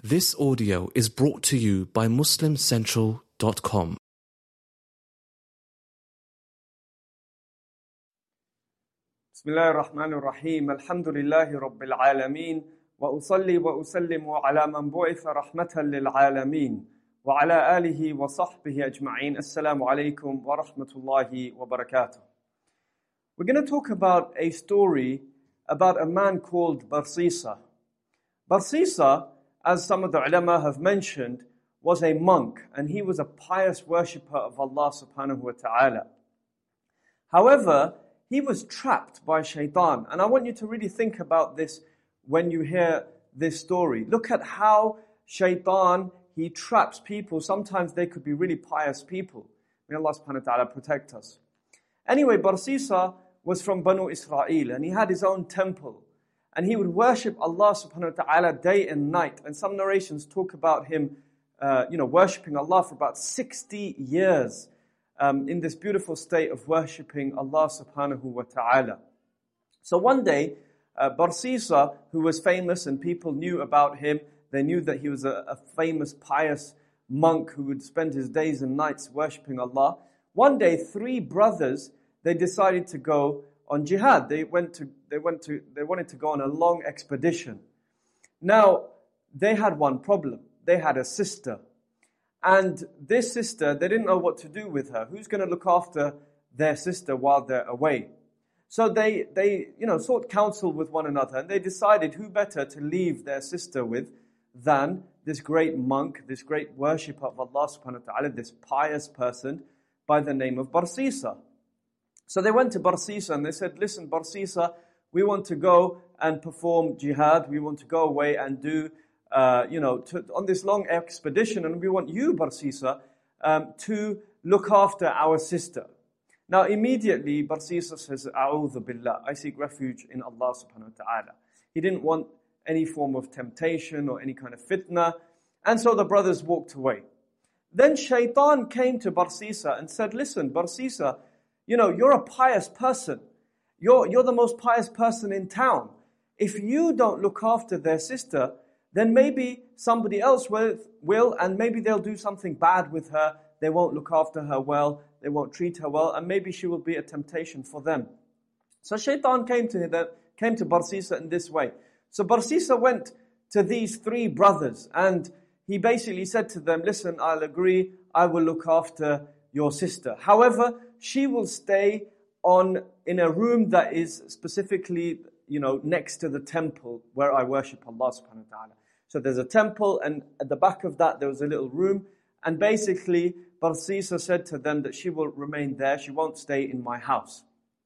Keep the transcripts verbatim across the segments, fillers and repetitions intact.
This audio is brought to you by Muslim Central dot com. بسم الله الرحمن الرحيم الحمد لله رب العالمين وأصلي وأسلم على من بعث رحمة للعالمين وعلى آله وصحبه أجمعين. Assalamu alaikum wa rahmatullahi wa barakatuh. We're going to talk about a story about a man called Barsisa. Barsisa, as some of the ulama have mentioned, was a monk, and he was a pious worshipper of Allah subhanahu wa ta'ala. However, he was trapped by shaitan. And I want you to really think about this when you hear this story. Look at how shaitan, he traps people. Sometimes they could be really pious people. May Allah subhanahu wa ta'ala protect us. Anyway, Barsisa was from Banu Israel, and he had his own temple. And he would worship Allah subhanahu wa ta'ala day and night. And some narrations talk about him, uh, you know, worshipping Allah for about sixty years. Um, in this beautiful state of worshipping Allah subhanahu wa ta'ala. So one day, uh, Barsisa, who was famous and people knew about him, they knew that he was a, a famous pious monk who would spend his days and nights worshipping Allah. One day, three brothers, they decided to go on jihad. They went to, they went to, they wanted to go on a long expedition. Now, they had one problem. They had a sister. And this sister, they didn't know what to do with her. Who's going to look after their sister while they're away? So they, they, you know, sought counsel with one another, and they decided who better to leave their sister with than this great monk, this great worshipper of Allah subhanahu wa ta'ala, this pious person by the name of Barsisa. So they went to Barsisa and they said, listen, Barsisa, we want to go and perform jihad. We want to go away and do Uh, you know, to, on this long expedition, and we want you, Barsisa, um, to look after our sister. Now, immediately, Barsisa says, A'udhu billah, I seek refuge in Allah subhanahu wa ta'ala. He didn't want any form of temptation or any kind of fitna, and so the brothers walked away. Then shaitan came to Barsisa and said, listen, Barsisa, you know, you're a pious person. You're, you're the most pious person in town. If you don't look after their sister, then maybe somebody else will, will, and maybe they'll do something bad with her. They won't look after her well, they won't treat her well, and maybe she will be a temptation for them. So shaitan came to them, came to Barsisa in this way. So Barsisa went to these three brothers, and he basically said to them, listen, I'll agree, I will look after your sister. However, she will stay on in a room that is specifically, you know, next to the temple where I worship Allah subhanahu wa ta'ala. So there's a temple, and at the back of that there was a little room, and basically Barsisa said to them that she will remain there, she won't stay in my house.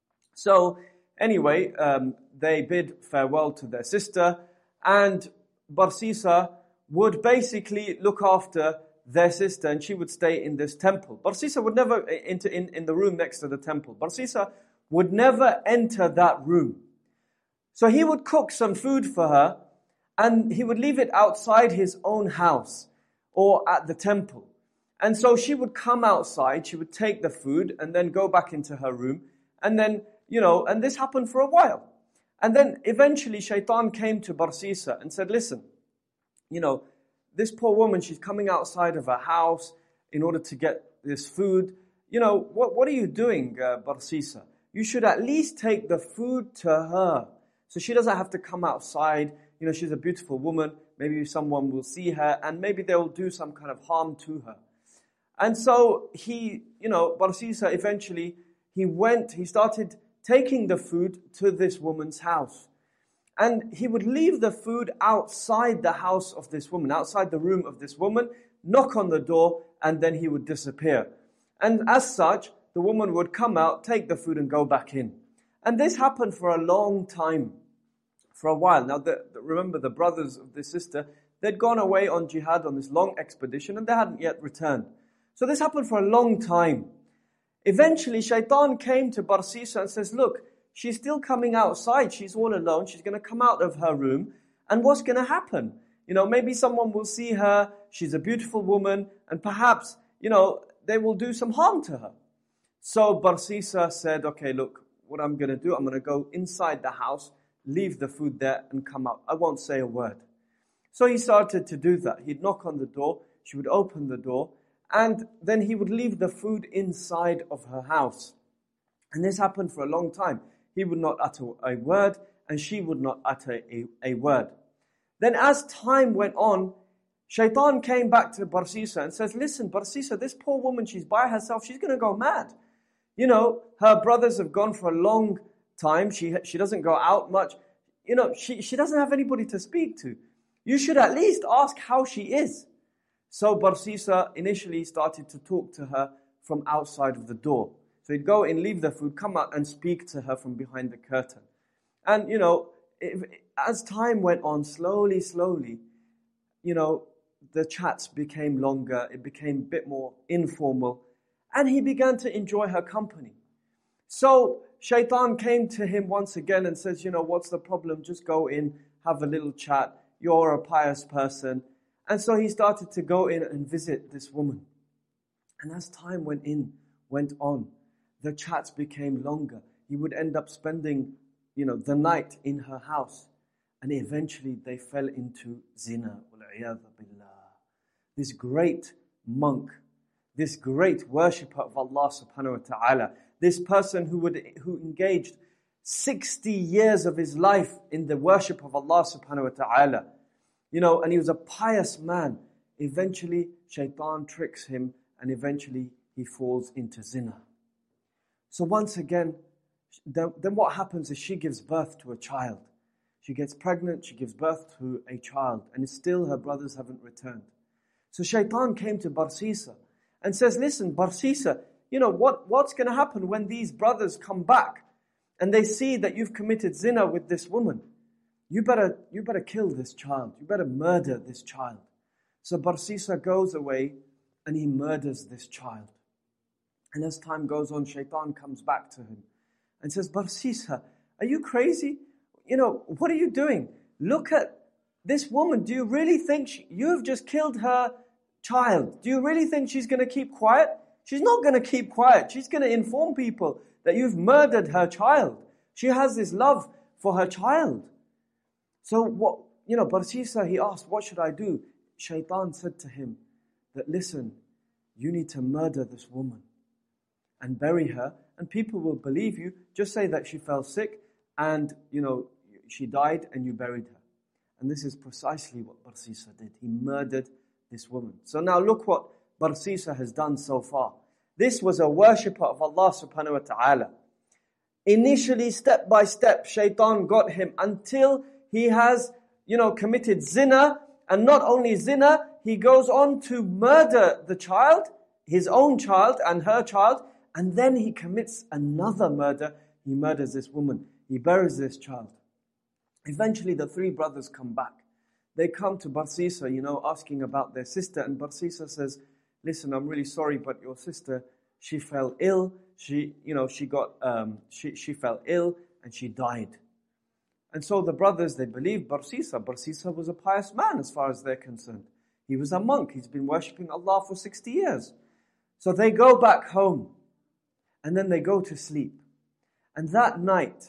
So anyway, um, they bid farewell to their sister, and Barsisa would basically look after their sister, and she would stay in this temple. Barsisa would never enter in, in the room next to the temple. Barsisa would never enter that room. So he would cook some food for her, and he would leave it outside his own house or at the temple. And so she would come outside, she would take the food and then go back into her room. And then, you know, and this happened for a while. And then eventually shaitan came to Barsisa and said, listen, you know, this poor woman, she's coming outside of her house in order to get this food. You know, what, what are you doing, uh, Barsisa? You should at least take the food to her, so she doesn't have to come outside. You know, she's a beautiful woman. Maybe someone will see her and maybe they will do some kind of harm to her. And so he, you know, Barsisa eventually, he went, he started taking the food to this woman's house. And he would leave the food outside the house of this woman, outside the room of this woman, knock on the door, and then he would disappear. And as such, the woman would come out, take the food and go back in. And this happened for a long time. For a while. Now, the, the, remember the brothers of this sister, they'd gone away on jihad on this long expedition and they hadn't yet returned. So this happened for a long time. Eventually, shaitan came to Barsisa and says, look, she's still coming outside. She's all alone. She's going to come out of her room. And what's going to happen? You know, maybe someone will see her. She's a beautiful woman. And perhaps, you know, they will do some harm to her. So Barsisa said, okay, look, what I'm going to do, I'm going to go inside the house, leave the food there and come out. I won't say a word. So he started to do that. He'd knock on the door, she would open the door, and then he would leave the food inside of her house. And this happened for a long time. He would not utter a word, and she would not utter a, a word. Then as time went on, Shaitan came back to Barsisa and says, listen, Barsisa, this poor woman, she's by herself, she's going to go mad. You know, her brothers have gone for a long time. She she doesn't go out much. You know, she, she doesn't have anybody to speak to. You should at least ask how she is. So Barsisa initially started to talk to her from outside of the door. So he'd go in, leave the food, come out and speak to her from behind the curtain. And, you know, it, as time went on, slowly, slowly, you know, the chats became longer. It became a bit more informal. And he began to enjoy her company. So Shaitan came to him once again and says, you know, what's the problem? Just go in, have a little chat. You're a pious person. And so he started to go in and visit this woman. And as time went in, went on, the chats became longer. He would end up spending, you know, the night in her house. And eventually they fell into zina. This great monk, this great worshipper of Allah subhanahu wa ta'ala, this person who would who engaged sixty years of his life in the worship of Allah subhanahu wa ta'ala, you know, and he was a pious man. Eventually, Shaitan tricks him and eventually he falls into zina. So once again, then, then what happens is she gives birth to a child. She gets pregnant, she gives birth to a child, and still her brothers haven't returned. So Shaitan came to Barsisa and says, listen, Barsisa, you know, what, what's going to happen when these brothers come back and they see that you've committed zina with this woman? You better, you better kill this child. You better murder this child. So Barsisa goes away and he murders this child. And as time goes on, Shaitan comes back to him and says, Barsisa, are you crazy? You know, what are you doing? Look at this woman. Do you really think she, you've just killed her child? Do you really think she's going to keep quiet? She's not going to keep quiet. She's going to inform people that you've murdered her child. She has this love for her child. So what, you know, Barsisa, he asked, what should I do? Shaitan said to him that, listen, you need to murder this woman and bury her, and people will believe you. Just say that she fell sick and, you know, she died and you buried her. And this is precisely what Barsisa did. He murdered this woman. So now look what Barsisa has done so far. This was a worshipper of Allah subhanahu wa ta'ala. Initially, step by step, Shaitan got him until he has, you know, committed zina. And not only zina, he goes on to murder the child, his own child and her child. And then he commits another murder. He murders this woman. He buries this child. Eventually, the three brothers come back. They come to Barsisa, you know, asking about their sister. And Barsisa says, listen, I'm really sorry, but your sister, she fell ill. She, you know, she got, um, she, she fell ill and she died. And so the brothers, they believed Barsisa. Barsisa was a pious man as far as they're concerned. He was a monk. He's been worshipping Allah for sixty years. So they go back home and then they go to sleep. And that night,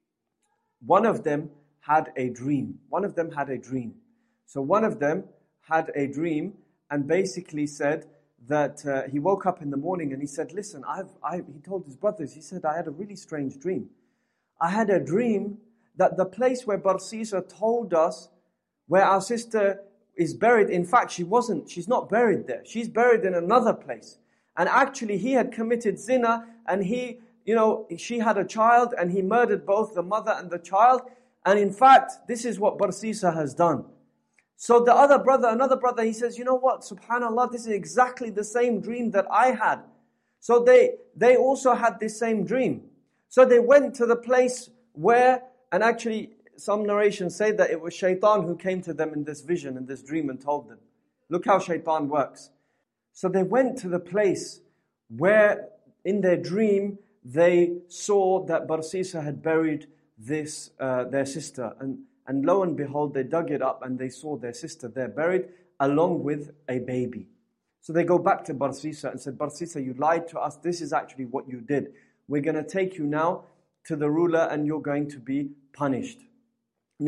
one of them had a dream. One of them had a dream. So one of them had a dream and basically said that uh, he woke up in the morning and he said, listen, I've, I've, he told his brothers, he said, I had a really strange dream. I had a dream that the place where Barsisa told us where our sister is buried, in fact, she wasn't, she's not buried there. She's buried in another place. And actually he had committed zina and he, you know, she had a child and he murdered both the mother and the child. And in fact, this is what Barsisa has done. So the other brother, another brother, he says, you know what, subhanAllah, this is exactly the same dream that I had. So they, they also had this same dream. So they went to the place where, and actually some narrations say that it was Shaitan who came to them in this vision, in this dream and told them. Look how Shaitan works. So they went to the place where in their dream they saw that Barsisa had buried this uh, their sister, and and lo and behold, they dug it up and they saw their sister there buried along with a baby. So they go back to Barsisa and said, Barsisa, you lied to us. This is actually what you did. We're going to take you now to the ruler and you're going to be punished. Now,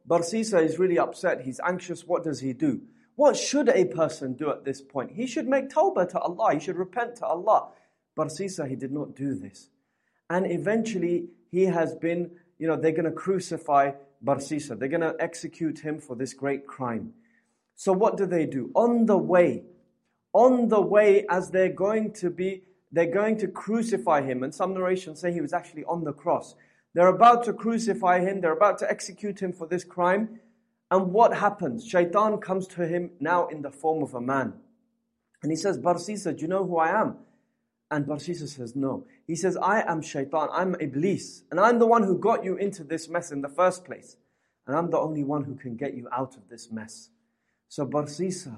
Barsisa is really upset. He's anxious. What does he do? What should a person do at this point? He should make tawbah to Allah. He should repent to Allah. Barsisa, he did not do this. And eventually, he has been, you know, they're going to crucify Barsisa. They're going to execute him for this great crime. So what do they do? On the way, on the way as they're going to be, they're going to crucify him. And some narrations say he was actually on the cross. They're about to crucify him. They're about to execute him for this crime. And what happens? Shaitan comes to him now in the form of a man. And he says, Barsisa, do you know who I am? And Barsisa says, no. He says, I am Shaitan, I'm Iblis. And I'm the one who got you into this mess in the first place. And I'm the only one who can get you out of this mess. So Barsisa,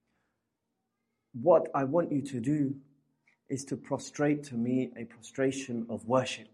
what I want you to do is to prostrate to me a prostration of worship.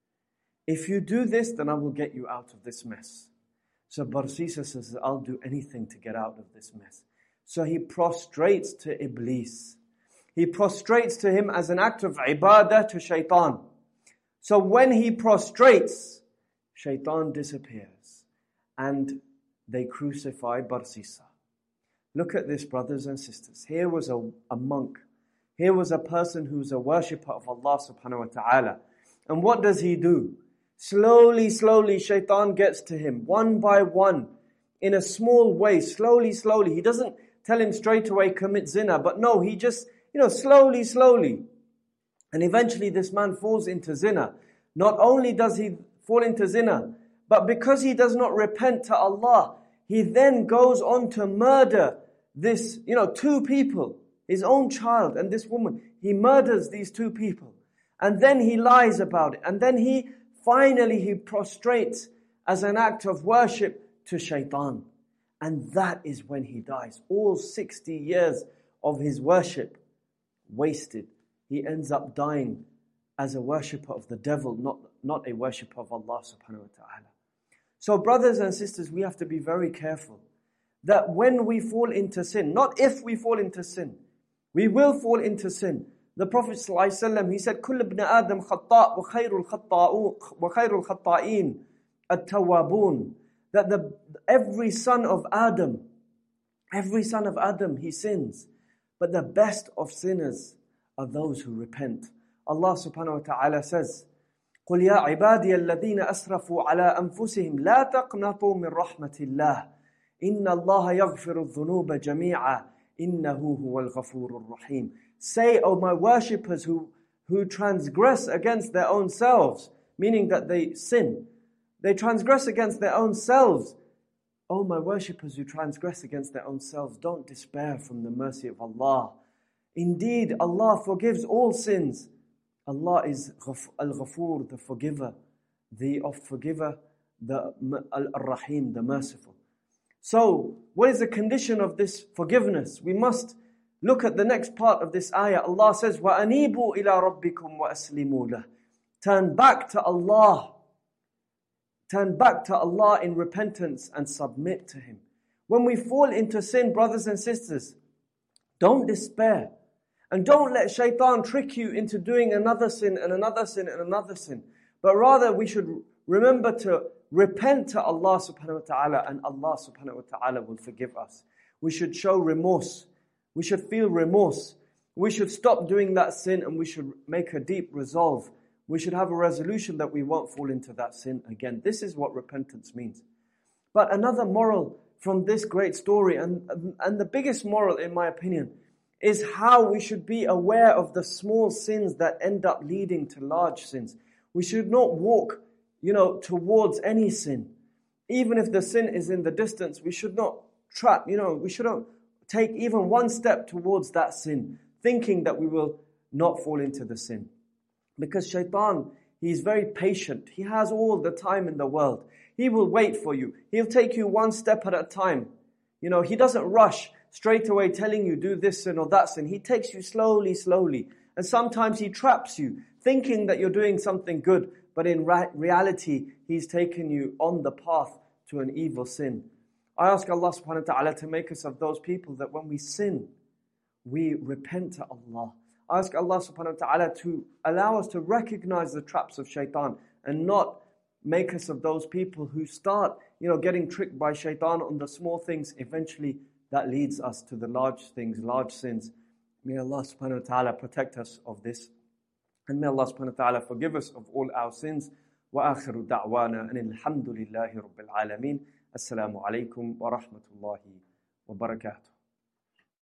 If you do this, then I will get you out of this mess. So Barsisa says, I'll do anything to get out of this mess. So he prostrates to Iblis. He prostrates to him as an act of ibadah to Shaitan. So when he prostrates, Shaitan disappears. And they crucify Barsisa. Look at this, brothers and sisters. Here was a, a monk. Here was a person who's a worshipper of Allah subhanahu wa ta'ala. And what does he do? Slowly, slowly, Shaitan gets to him, one by one, in a small way, slowly, slowly. He doesn't tell him straight away, commit zina, but no, he just, you know, slowly, slowly. And eventually this man falls into zina. Not only does he fall into zina, but because he does not repent to Allah, he then goes on to murder this, you know, two people, his own child and this woman. He murders these two people. And then he lies about it. And then he Finally, he prostrates as an act of worship to Shaitan. And that is when he dies. All sixty years of his worship wasted. He ends up dying as a worshipper of the devil, not, not a worshipper of Allah subhanahu wa ta'ala. So brothers and sisters, we have to be very careful that when we fall into sin, not if we fall into sin, we will fall into sin. The Prophet ﷺ, he said, كُلُّ ابْنَ آدَمْ خَطَّاء وَخَيْرُ الْخَطَّائِينَ التَّوَّابُونَ. That the, every son of Adam, every son of Adam, he sins. But the best of sinners are those who repent. Allah subhanahu wa ta'ala says, قُلْ يَا عِبَادِيَ الَّذِينَ أَسْرَفُوا عَلَىٰ أَنفُسِهِمْ لَا تَقْنَطُوا مِنْ رَحْمَةِ اللَّهِ إِنَّ اللَّهَ يَغْفِرُ الذُّنُوبَ جَمِيعًا إِنَّهُ هُوَ الْغَفُورُ الرَّحِيمُ. Say, O my worshippers who, who transgress against their own selves, meaning that they sin, they transgress against their own selves. O my worshippers who transgress against their own selves, don't despair from the mercy of Allah. Indeed, Allah forgives all sins. Allah is Al-Ghafur, the forgiver, the of forgiver, the Al-Rahim, the merciful. So, what is the condition of this forgiveness? We must look at the next part of this ayah. Allah says, وَأَنِيبُوا إِلَىٰ رَبِّكُمْ وَأَسْلِمُوا لَهُ. Turn back to Allah. Turn back to Allah in repentance and submit to Him. When we fall into sin, brothers and sisters, don't despair. And don't let shaitan trick you into doing another sin and another sin and another sin. But rather we should remember to repent to Allah subhanahu wa ta'ala, and Allah subhanahu wa ta'ala will forgive us. We should show remorse. We should feel remorse. We should stop doing that sin and we should make a deep resolve. We should have a resolution that we won't fall into that sin again. This is what repentance means. But another moral from this great story, and, and the biggest moral in my opinion, is how we should be aware of the small sins that end up leading to large sins. We should not walk, you know, towards any sin. Even if the sin is in the distance, we should not trap, you know, we shouldn't take even one step towards that sin, thinking that we will not fall into the sin. Because shaitan, he's very patient. He has all the time in the world. He will wait for you. He'll take you one step at a time. You know, he doesn't rush straight away telling you do this sin or that sin. He takes you slowly, slowly. And sometimes he traps you, thinking that you're doing something good. But in ra- reality, he's taken you on the path to an evil sin. I ask Allah subhanahu wa ta'ala to make us of those people that when we sin, we repent to Allah. I ask Allah subhanahu wa ta'ala to allow us to recognize the traps of shaitan and not make us of those people who start you know, getting tricked by shaitan on the small things, eventually that leads us to the large things, large sins. May Allah subhanahu wa ta'ala protect us of this. And may Allah subhanahu wa ta'ala forgive us of all our sins. وآخر دعوانا أن الحمد لله رب العالمين. السلام عليكم ورحمة الله وبركاته.